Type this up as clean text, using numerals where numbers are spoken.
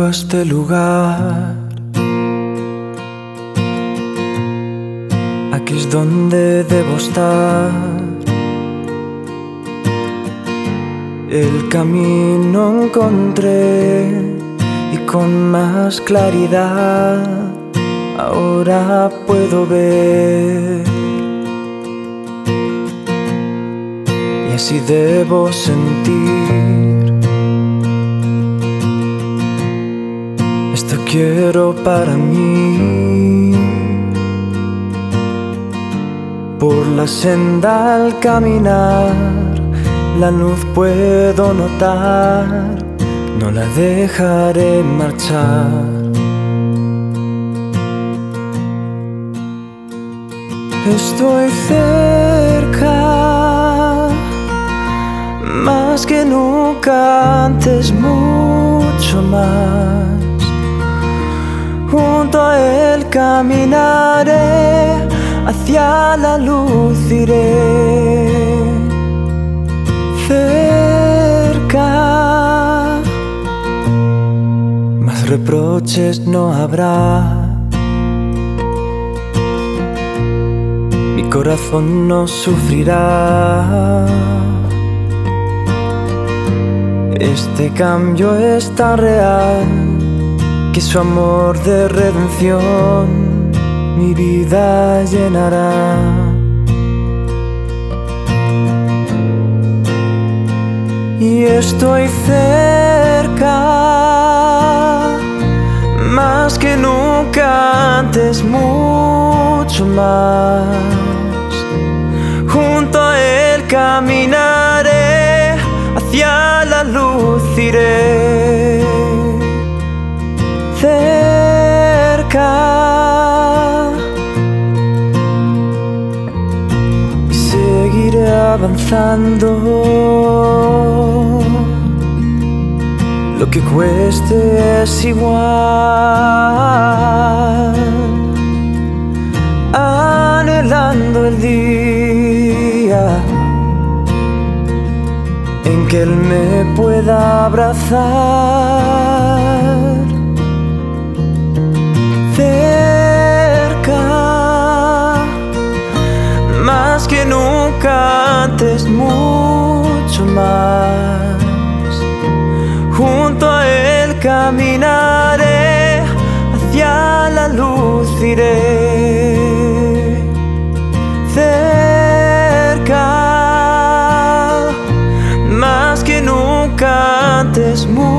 a este lugar. Aquí es donde debo estar. El camino encontré y con más claridad ahora puedo ver. Y así debo sentir. Esto quiero para mí. Por la senda al caminar, la luz puedo notar, no la dejaré marchar. Estoy cerca, más que nunca antes, mucho más. Junto a él caminaré, hacia la luz iré. Cerca, más reproches no habrá. Mi corazón no sufrirá. Este cambio es tan real que su amor de redención mi vida llenará. Y estoy cerca, más que nunca antes, mucho más. Junto a él caminaré, hacia la luz iré. Cerca, y seguiré avanzando, lo que cueste es igual, anhelando el día en que él me pueda abrazar. Cerca, más que nunca antes, mucho más. Junto a él caminaré, hacia la luz iré. Cerca, más que nunca antes,